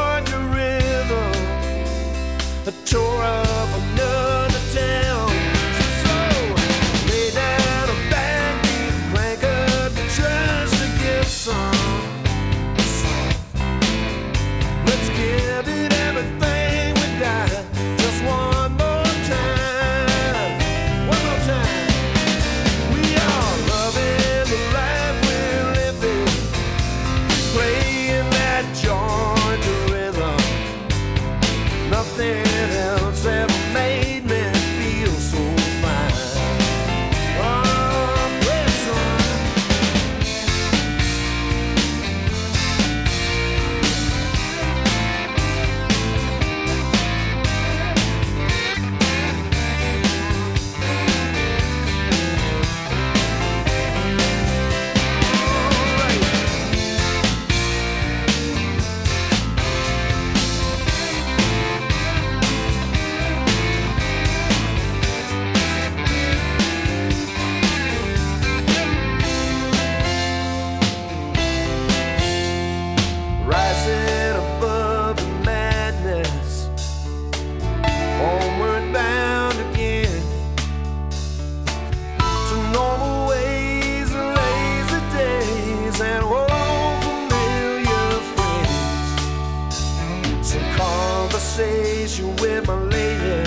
joined your rhythm, I tore up another town. So lay down a backbeat, crank up the trash to get some. Let's give it everything we got, just one more time, one more time. We are loving the life we're living, playing that Georgia rhythm. Nothing else ever made me feel so fine. Oh, play it, son. Rising above the madness, homeward bound again to normal ways and lazy days and old familiar friends. Some conversation with my lady,